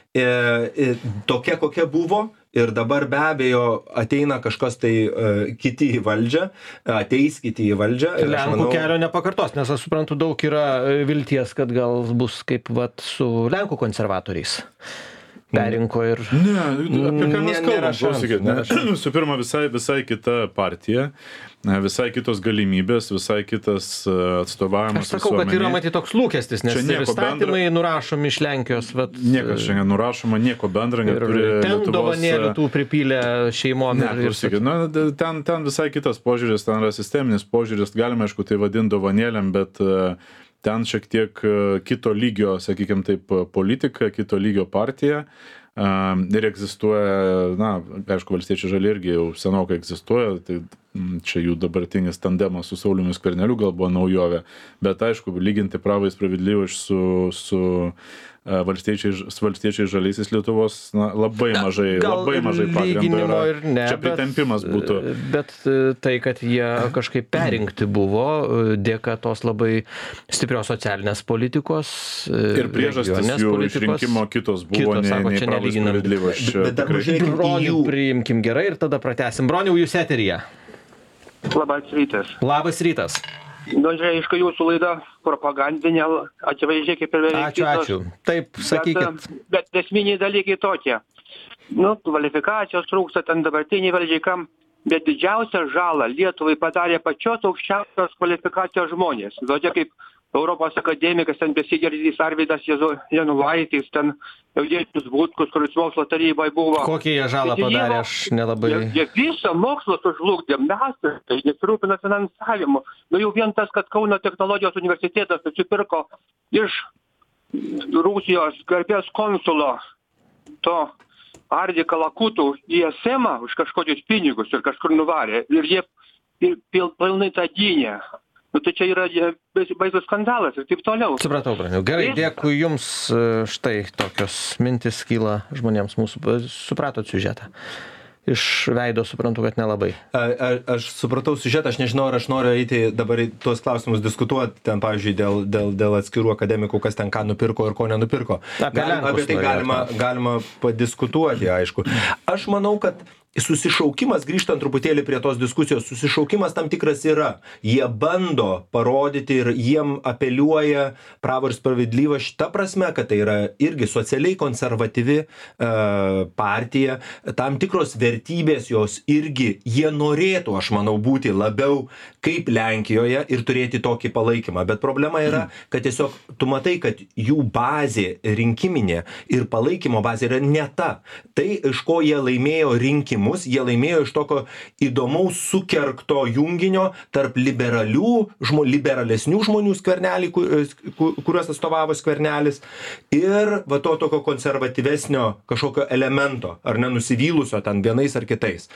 Speaker 3: tokia kokia buvo ir dabar be abejo ateina kažkas tai kiti į valdžią, ateis kiti į valdžią.
Speaker 1: Lenkų kelio nepakartos, nes aš suprantu, daug yra vilties, kad gal bus kaip vat su Lenkų konservatoriais. Perinko ir...
Speaker 2: Ne, apie ką mes kalbam, klausykit. Visų pirma, visai kita partija, visai kitos galimybės, visai kitas atstovavimas.
Speaker 1: Aš sakau, kad yra matyti toks lūkestis, nes ir įstatymai nurašomi iš Lenkijos.
Speaker 2: Niekas čia nenurašoma, nieko bendra neturi.
Speaker 1: Ten dovanėlių tų pripylę šeimom.
Speaker 2: Ten visai kitas požiūris, ten yra sisteminis požiūris, galima, aišku, tai vadinti dovanėlėm, bet ten šiek tiek kito lygio, sakykime taip, politika, kito lygio partija ir egzistuoja, aišku, Valstiečiai žali irgi jau senokai egzistuoja, tai čia jų dabartinis tandemas su Sauliumi Skverneliu gal buvo naujovė, bet aišku, lyginti Pravą ir Spravedlivą su valstiečiai žaliaisiais Lietuvos labai mažai pagrindo yra. Čia pritempimas būtų.
Speaker 1: Bet tai, kad jie kažkaip perinkti buvo dėka tos labai stiprios socialinės politikos.
Speaker 2: Ir priežastis jų išrinkimo kitos buvo nei Pravas Spravedlivas.
Speaker 1: Bronių priimkim gerai ir tada pratęsim. Broniau, jūs eteryje.
Speaker 6: Labas rytas.
Speaker 1: Labas rytas.
Speaker 6: Aišku, jūsų laida propagandinė, akivaizdžiai kaip ir beveik.
Speaker 1: Ačiū. Taip, sakykit.
Speaker 6: Bet esminiai dalykai tokie. Kvalifikacijos trūksta ten dabartiniai valdžiai kam, bet didžiausią žalą Lietuvai padarė pačios aukščiausios kvalifikacijos žmonės. Tokie kaip Europos akademikas, ten besigirdys Arvydas Janulaitis, ten Eugenijus Butkus, kuris mokslo taryboje buvo.
Speaker 1: Kokie jie žalą padarė, aš nelabai...
Speaker 6: Jie visą mokslą sužlugdė, nesirūpina finansavimu. Jau vien tas, kad Kauno technologijos universitetas nusipirko iš Rusijos garbės konsulo to Ardi Kalakutų į esemą už kažkokius pinigus ir kažkur nuvarė. Ir jie pilnai tą gynė. Tai čia yra baisus skandalas ir taip toliau.
Speaker 1: Supratau, Braniau. Gerai, dėkui jums. Štai tokios mintis kyla žmonėms mūsų. Supratot siužetą? Iš veido suprantu, kad nelabai.
Speaker 3: Aš supratau siužetą, aš nežinau, ar aš noriu eiti dabar į tuos klausimus diskutuoti, ten, pavyzdžiui, dėl atskirų akademikų, kas ten ką nupirko ir ko nenupirko. Apie tai galima padiskutuoti, aišku. Aš manau, kad susišaukimas, grįžtant truputėlį prie tos diskusijos, susišaukimas tam tikras yra. Jie bando parodyti ir jiem apeliuoja Pravo ir Spravedlivą šita prasme, kad tai yra irgi socialiai konservatyvi partija, tam tikros vertybės jos irgi, jie norėtų, aš manau, būti labiau kaip Lenkijoje ir turėti tokį palaikymą. Bet problema yra, kad tiesiog tu matai, kad jų bazė rinkiminė ir palaikymo bazė yra ne ta. Tai, iš ko jie laimėjo rinkimus, jie laimėjo iš tokio įdomaus sukergto junginio tarp liberalesnių žmonių Skvernelį, kuriuos atstovavo Skvernelis, ir va to tokio konservatyvesnio kažkokio elemento, ar nenusivylusio ten vienais ar kitais.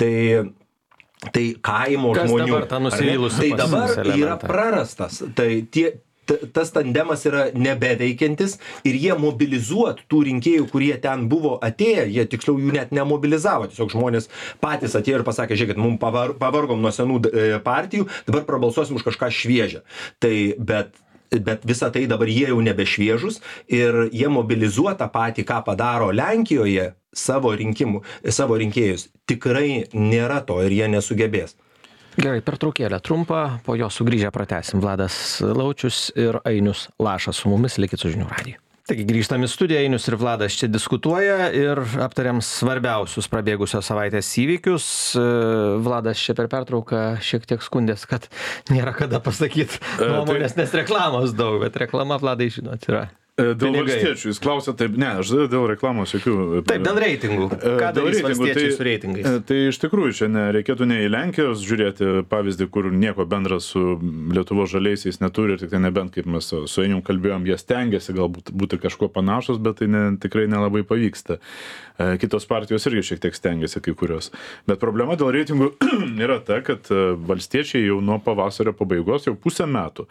Speaker 3: Tai kaimo žmonių. Tai dabar yra prarastas. Tas tandemas yra nebeveikiantis ir jie mobilizuot tų rinkėjų, kurie ten buvo atėję, jie tiksliau jų net nemobilizavo, tiesiog žmonės patys atėjo ir pasakė, žiūrėkit, mums pavargom nuo senų partijų, dabar prabalsuosim už kažką šviežią. Tai, bet bet visa tai dabar jie jau nebešviežus ir jie mobilizuoja tą patį, ką padaro Lenkijoje savo rinkėjus. Tikrai nėra to ir jie nesugebės.
Speaker 1: Gerai, pertraukėlę trumpą, po jo sugrįžę pratęsim. Vladas Laučius ir Ainius Lašas su mumis, likit su Žinių radiju. Taigi grįžtam į studiją, Ainius ir Vladas čia diskutuoja ir aptariam svarbiausius prabėgusios savaitės įvykius. Vladas čia per pertrauką šiek tiek skundės, kad nėra kada pasakyti nuomonės, nes reklamos daug, bet reklama, Vladai, žinot, yra.
Speaker 2: Dėl valstiečių, jūs klausėte, taip, ne, aš dėl reklamos jokių.
Speaker 1: Taip, dėl reitingų. Ką darys valstiečiai su reitingais?
Speaker 2: Tai iš tikrųjų, čia reikėtų ne į Lenkijos žiūrėti pavyzdį, kur nieko bendra su Lietuvos žaliaisiais neturi, ir tik tai nebent, kaip mes su Ainium kalbėjom, jie stengiasi galbūt būti kažkuo panašus, bet tai tikrai nelabai pavyksta. Kitos partijos irgi šiek tiek stengiasi kai kurios. Bet problema dėl reitingų yra ta, kad valstiečiai jau nuo pavasario pabaigos, jau pusę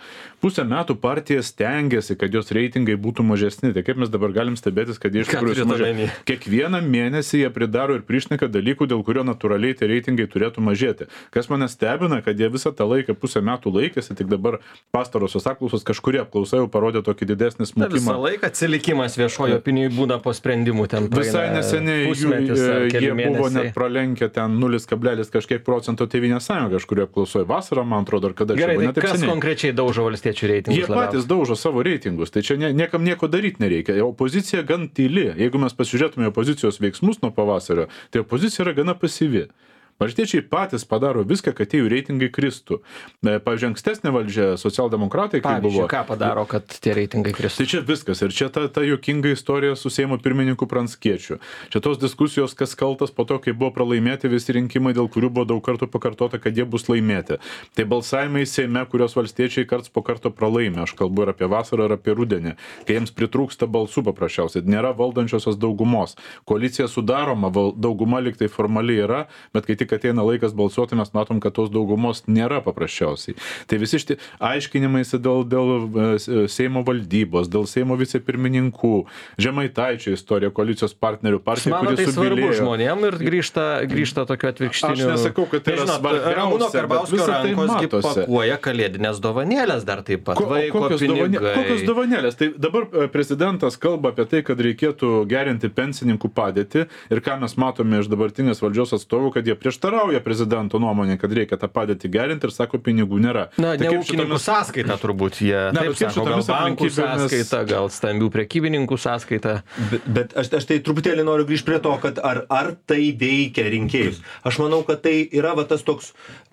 Speaker 2: metų partija stengiasi, kad jos reitingai būtų mažesni. Tai kaip mes dabar galim stebėtis, kad jie iš tikrųjų sumažėja. Kiekvieną mėnesį jie pridaro ir prišneka dalykų, dėl kurio natūraliai tie reitingai turėtų mažėti. Kas mane stebina, kad jie visą tą laiką, pusę metų laikėsi, tik dabar pastarosios apklausos, kažkurie apklausa jau parodė tokį didesnį smukimą.
Speaker 1: Visą laiką atsilikimas viešojo opinijai būna po sprendimų ten praeina.
Speaker 2: Visai neseniai jie buvo net pralenkę ten 0, kažkiek procento Tėvynės sąjunga kažkurio apklausoje vasarą, man atrodo, ar kada čia buvo.
Speaker 1: Gerai, tai kas konkrečiai daužo valstiečių reitingus?
Speaker 2: Jie patys daužo savo reitingus, tai čia niekam nieko daryti nereikia. Opozicija gan tyli. Jeigu mes pasižiūrėtume opozicijos veiksmus nuo pavasario, tai opozicija yra gana pasyvi. Valstiečiai patys padaro viską, kad jų reitingai kristų. Pavyzdžiui, ankstesnė valdžia, socialdemokratai, kai buvo...
Speaker 1: Ką padaro, kad tie reitingai kristų?
Speaker 2: Tai čia viskas. Ir čia ta juokinga istorija su Seimo pirmininku Pranckiečiu. Čia tos diskusijos, kas kaltas po to, kai buvo pralaimėti visi rinkimai, dėl kurių buvo daug kartų pakartota, kad jie bus laimėti. Tai balsavimai Seime, kurios valstiečiai karts po karto pralaimė. Aš kalbu ir apie vasarą, ir apie rudenį. Kai jiems pritrūksta balsų paprasčiausiai. Nėra valdančiosios daugumos. Koalicija sudaroma, dauguma lyg tai formaliai yra, bet kai tik ateina laikas balsuoti, mes matom, kad tos daugumos nėra paprasčiausiai. Tai visi šitie aiškinimaisi dėl Seimo valdybos, dėl Seimo vicepirmininkų, Žemaitaičio istorija, koalicijos partnerių, partija, kuri
Speaker 1: tai
Speaker 2: subyrėjo.
Speaker 1: Svarbu žmonėm ir grįžta tokiu atvirkštiniu.
Speaker 2: Aš nesakau, kad tai yra svarbiausia.
Speaker 1: Ramūno Karbauskio rankos pakuoja kalėdinės dovanėlės dar taip pat.
Speaker 2: Kokios dovanėlės? Tai dabar prezidentas kalba apie tai, kad reikėtų gerinti pensininkų padėtį ir ką mes matome iš dabartinės valdžios atstovų, kad jie prieštarauja prezidento nuomonė, kad reikia tą padėtį gerinti ir sako, pinigų nėra.
Speaker 1: Na, ne ūkininkų sąskaita turbūt jie. Taip sako, gal bankų sąskaita, gal stambių prekybininkų sąskaita.
Speaker 3: Bet aš tai truputėlį noriu grįžti prie to, kad ar tai veikia rinkėjus. Aš manau, kad tai yra va tas toks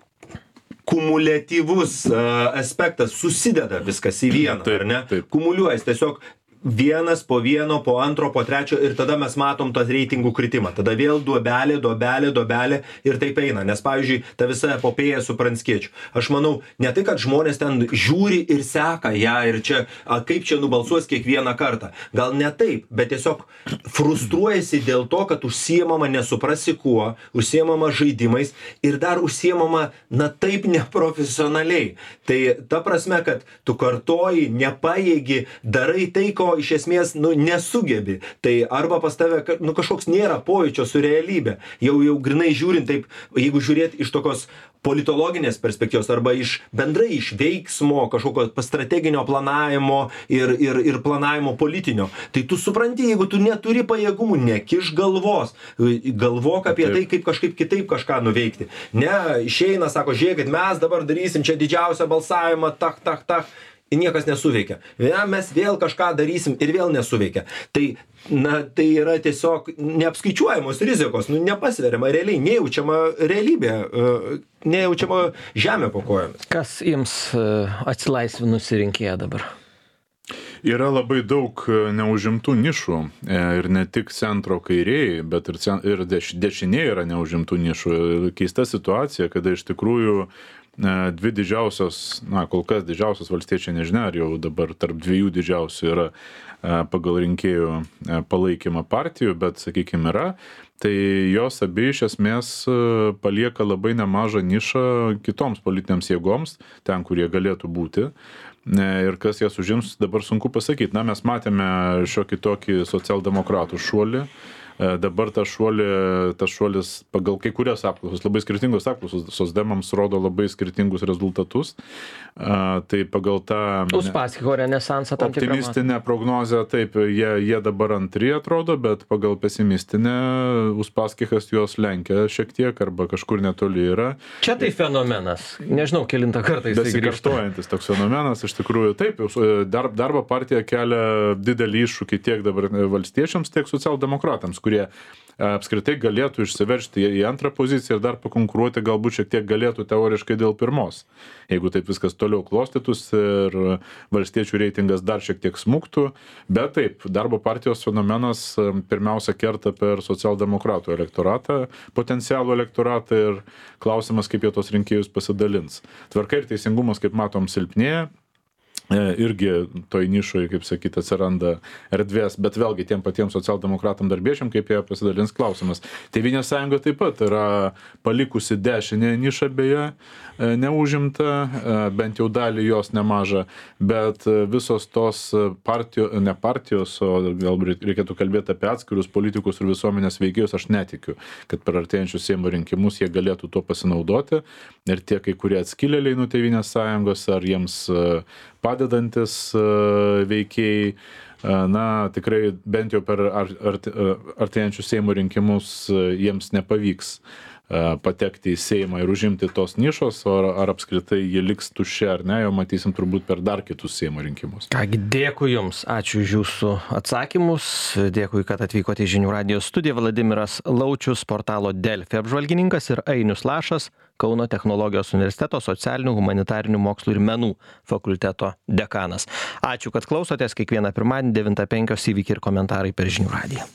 Speaker 3: kumuliatyvus aspektas, susideda viskas į vieną, ar ne? Kumuliuojas tiesiog vienas po vieno, po antro, po trečio ir tada mes matom tą reitingų kritimą. Tada vėl duobelė ir taip eina. Nes, pavyzdžiui, ta visa epopėja su Pranckiečiu. Aš manau, ne tai, kad žmonės ten žiūri ir seka ją ir čia, kaip čia nubalsuos kiekvieną kartą. Gal ne taip, bet tiesiog frustruojasi dėl to, kad užsiemama nesuprasi kuo, užsiemama žaidimais ir dar užsiemama, na taip neprofesionaliai. Tai ta prasme, kad tu kartoji, nepajėgi, darai tai, ko iš esmės nesugebi. Tai arba pas tave kažkoks nėra pojūčio su realybė. Jau grinai žiūrint taip, jeigu žiūrėt iš tokios politologinės perspektyvos arba bendrai iš veiksmo, kažkokio strateginio planavimo ir planavimo politinio. Tai tu supranti, jeigu tu neturi pajėgumų, nekiš galvos. Galvok apie tai, kaip kažkaip kitaip kažką nuveikti. Ne, išeina, sako, žiūrėkit, mes dabar darysim čia didžiausią balsavimą, tak. Ir niekas nesuveikia. Mes vėl kažką darysim ir vėl nesuveikia. Tai yra tiesiog neapskaičiuojamos rizikos, nepasveriama realiai, nejaučiama realybė, nejaučiama žemė po kojomis.
Speaker 1: Kas jums atsilaisvinusi rinkėja dabar?
Speaker 2: Yra labai daug neužimtų nišų ir ne tik centro kairieji, bet ir dešiniai yra neužimtų nišų. Keista situacija, kada iš tikrųjų dvi didžiausios, kol kas didžiausios valstiečiai, nežinia, ar jau dabar tarp dviejų didžiausių yra pagal rinkėjų palaikymą partijų, bet, sakykime, yra, tai jos abi iš esmės palieka labai nemažą nišą kitoms politinėms jėgoms, ten, kur jie galėtų būti. Ir kas jas užims, dabar sunku pasakyti. Mes matėme šiokį tokį socialdemokratų šuolį. dabar tas šuolis pagal kai kurias apklausos, labai skirtingos apklausos, socdemams rodo labai skirtingus rezultatus. Tai pagal tą
Speaker 1: Uspaskicho renesansą tam tikrą
Speaker 2: optimistinę prognozę, taip, jie dabar antri atrodo, bet pagal pesimistinę Uspaskichas juos lenkia šiek tiek arba kažkur netoli yra.
Speaker 1: Čia tai fenomenas. Nežinau, kelintą kartą jis grįžta.
Speaker 2: Besikartojantis toks fenomenas, iš tikrųjų, taip, Darbo partija kelia didelį iššūkį tiek dabar valstiečiams, tiek socialdemokratams, kurie apskritai galėtų išsiveržti į antrą poziciją ir dar pakonkuruoti, galbūt šiek tiek galėtų teoriškai dėl pirmos. Jeigu taip viskas toliau klostytus ir valstiečių reitingas dar šiek tiek smuktų, bet taip, Darbo partijos fenomenas pirmiausia kerta per socialdemokratų elektoratą, potencialų elektoratą ir klausimas, kaip jie tos rinkėjus pasidalins. Tvarka ir teisingumas, kaip matom, silpnėja. Irgi toj nišoj, kaip sakyti, atsiranda erdvės, bet vėlgi tiem patiems socialdemokratam darbiečiam, kaip jie pasidalins klausimas. Tėvynės sąjunga taip pat yra palikusi dešinę nišą beje, neužimta, bent jau dalį jos nemažą, bet visos tos ne partijos, o galbūt reikėtų kalbėti apie atskirus politikus ir visuomenės veikėjus, aš netikiu, kad per artėjančius Seimo rinkimus jie galėtų tuo pasinaudoti ir tie kai kurie atskilėliai nuo Tėvynės sąjungos ar jiems padedantis veikėjai, na, tikrai bent jau per artėjančius Seimo rinkimus jiems nepavyks patekti į Seimą ir užimti tos nišos, ar apskritai jie liks tuščia ar ne, jau matysim turbūt per dar kitus Seimo rinkimus.
Speaker 1: Kągi, dėkui Jums, ačiū už Jūsų atsakymus, dėkui, kad atvykote į Žinių radijo studiją. Vladimiras Laučius, portalo Delfi apžvalgininkas, ir Ainius Lašas, Kauno technologijos universiteto socialinių, humanitarinių mokslų ir menų fakulteto dekanas. Ačiū, kad klausotės. Kiekvieną pirmadienį 9:05 įvykiai ir komentarai per Žinių radiją.